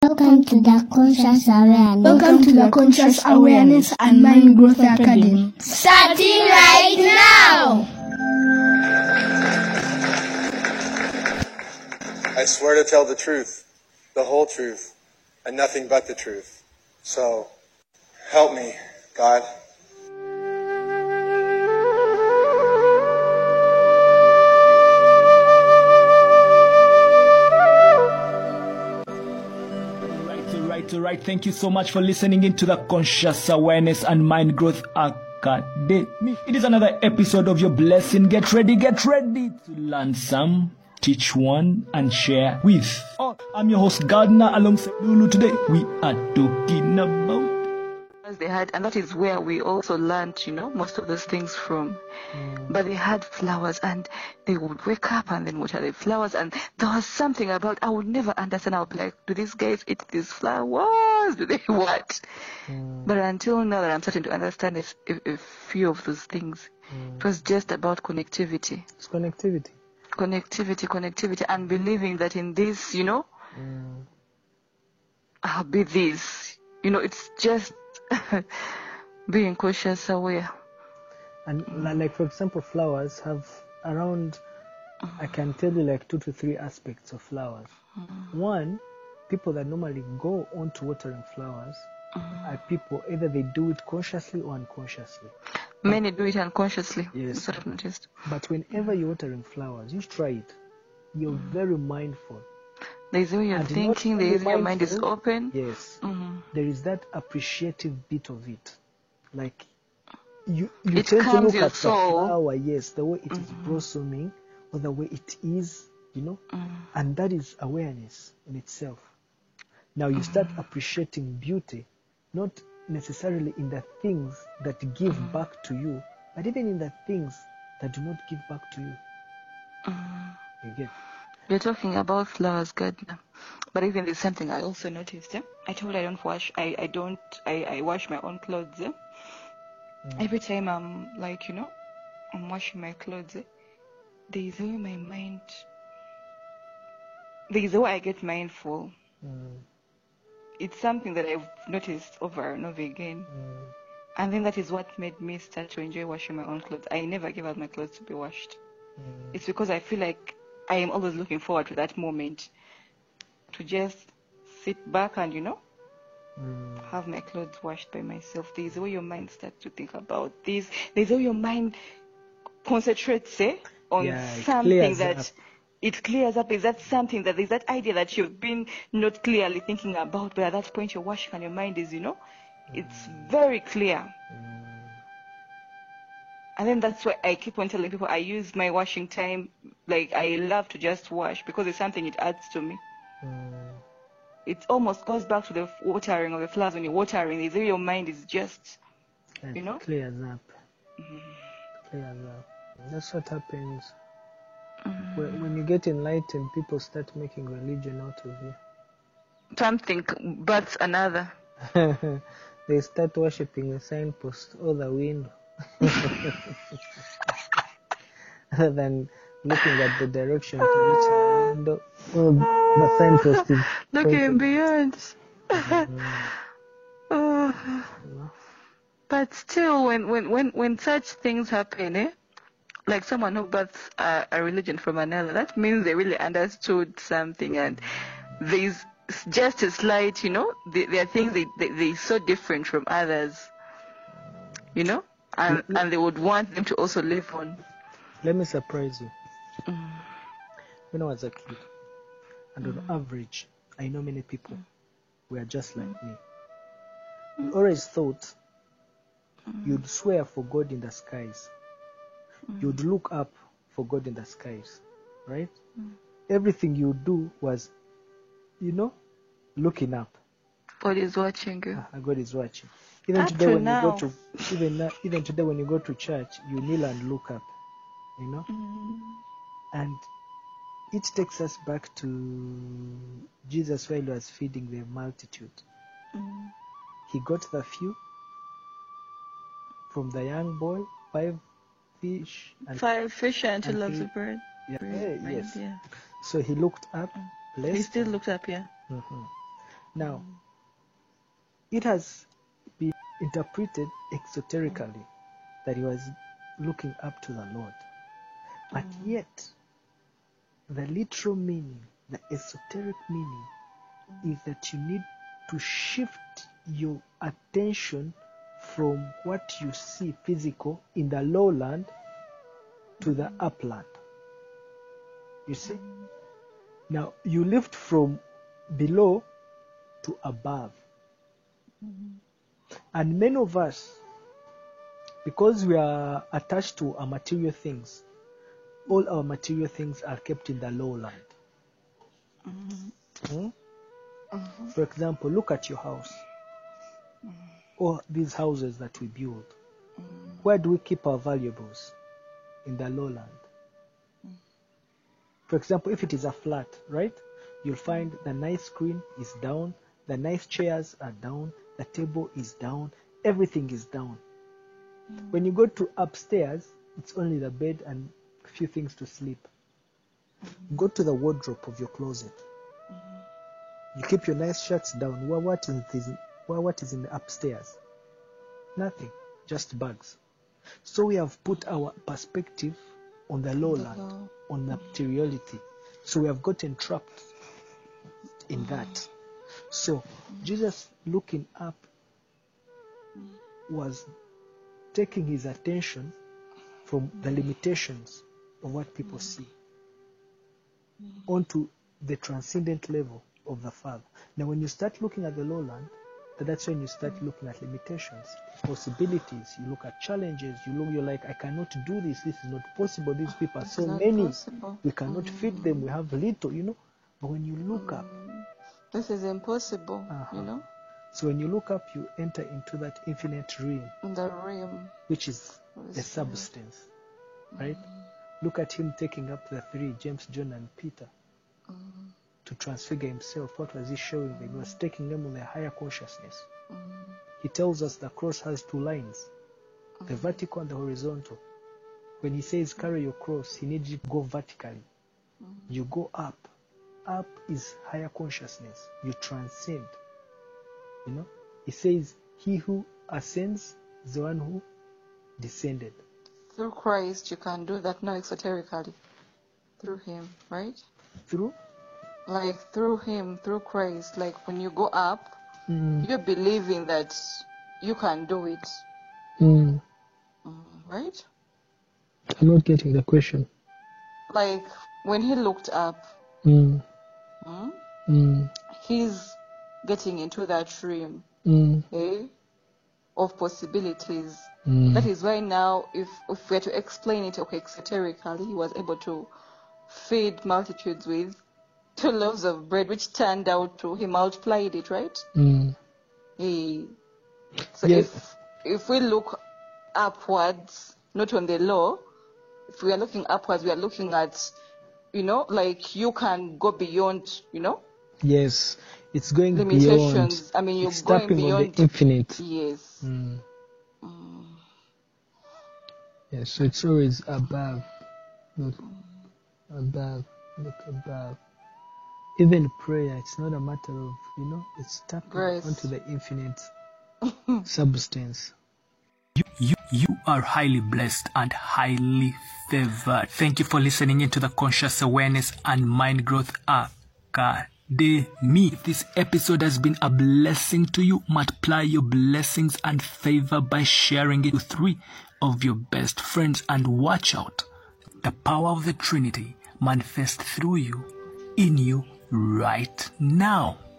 Welcome to the Conscious Awareness. Welcome to the Conscious Awareness and Mind Growth Academy. Starting right now! I swear to tell the truth, the whole truth, and nothing but the truth. So, help me, God. Right. Thank you so much for listening into the Conscious Awareness and Mind Growth Academy. It is another episode of your blessing. Get ready to learn some, teach one, and share with. I'm your host Gardner alongside Lulu. Today we are talking about they had, and that is where we also learned, most of those things from. But they had flowers, and they would wake up and then water the flowers, and there was something about, I would never understand. I would be like, do these guys eat these flowers? Do they what? But until now that I'm starting to understand a few of those things, it was just about connectivity. It's connectivity. Connectivity, and believing that in this, I'll be this. It's just being conscious aware. And like, for example, flowers have around, I can tell you like 2 to 3 aspects of flowers. One, people that normally go on to watering flowers are people, either they do it consciously or unconsciously. Many do it unconsciously. Yes. That's what I've noticed. But whenever you're watering flowers, you try it. You're very mindful. There's the way you're thinking, there's your mind is open. Yes. There is that appreciative bit of it. Like, you it tend to look your at soul. the flower, yes, the way it is blossoming, or the way it is, and that is awareness in itself. Now you start appreciating beauty, not necessarily in the things that give back to you, but even in the things that do not give back to you. You get? We're talking about flowers, Gardner. But even there's something I also noticed. I told you I don't wash. I wash my own clothes. Every time I'm like, I'm washing my clothes, there's a way my mind, there's a way I get mindful. It's something that I've noticed over and over again. And then that is what made me start to enjoy washing my own clothes. I never give out my clothes to be washed. It's because I feel like I am always looking forward to that moment to just sit back and, have my clothes washed by myself. There's a way your mind starts to think about this. There's a way your mind concentrates on something that it clears up. Is that something that there's that idea that you've been not clearly thinking about, but at that point you're washing and your mind is, it's very clear. And then that's why I keep on telling people I use my washing time, like I love to just wash because it's something it adds to me. It almost goes back to the watering of the flowers. When you're watering, your mind is just, It clears up. Clears up. That's what happens when you get enlightened. People start making religion out of you. Something but another. They start worshipping the signpost or the window. Rather than looking at the direction to which the window or the signpost is looking beyond. But still, when such things happen, like someone who births a religion from another, that means they really understood something, and there's just a slight, there are things they're so different from others, and they would want them to also live on. Let me surprise you. When I was a kid, and on average, I know many people were just like me. We always thought you'd swear for God in the skies. You'd look up for God in the skies, right? Everything you do was, looking up. God is watching you. God is watching. Even today when you go to even today when you go to church, you kneel and look up, and it takes us back to Jesus while he was feeding the multitude. He got the few from the young boy, 5 fish and 5 fish and 2 loaves of bread. Yes. Yeah. So he looked up, blessed. He still looked up, yeah. Now, it has been interpreted exoterically that he was looking up to the Lord. But yet, the literal meaning, the esoteric meaning, is that you need to shift your attention from what you see physical in the lowland to the upland. You see? Now, you lift from below to above. And many of us, because we are attached to our material things, all our material things are kept in the lowland. For example, look at your house. Or these houses that we build. Where do we keep our valuables? In the lowland. For example, if it is a flat, right? You'll find the nice screen is down, the nice chairs are down, the table is down, everything is down. When you go to upstairs, it's only the bed and a few things to sleep. Go to the wardrobe of your closet. You keep your nice shirts down. What is in the upstairs? Nothing, just bags. So we have put our perspective on the lowland, on materiality. So we have gotten trapped in that. So Jesus looking up was taking his attention from the limitations of what people see onto the transcendent level of the Father. Now when you start looking at the lowland, that's when you start looking at limitations, possibilities. You look at challenges. You're like, I cannot do this. This is not possible. These people are so many. We cannot feed them. We have little, But when you look up, this is impossible, So when you look up, you enter into that infinite realm. The realm. Which is the substance, right? Look at him taking up the three, James, John, and Peter, to transfigure himself. What was he showing them? He was taking them on a higher consciousness. He tells us the cross has two lines, the vertical and the horizontal. When he says carry your cross, he needs you to go vertically. You go up. Up is higher consciousness. You transcend. He says he who ascends is the one who descended. Through Christ, you can do that now exoterically. Through him, right? Through? Like through him, through Christ. Like when you go up, you're believing that you can do it. Right? I'm not getting the question. Like when he looked up, he's getting into that realm of possibilities. That is why now, if we are to explain it, exoterically, he was able to feed multitudes with 2 loaves of bread, which turned out to, he multiplied it, right? So yes. If we look upwards, not on the low, if we are looking upwards, we are looking at, like you can go beyond, Yes, it's going limitations. beyond. You're going beyond on the infinite. Yes. Yes, so it's always above. Look above. Look above. Even prayer, it's not a matter of, it's tapping onto the infinite substance. You are highly blessed and highly favored. Thank you for listening into the Conscious Awareness and Mind Growth Academy. If this episode has been a blessing to you, multiply your blessings and favor by sharing it with 3 of your best friends, and watch out. The power of the Trinity manifest through you, in you right now.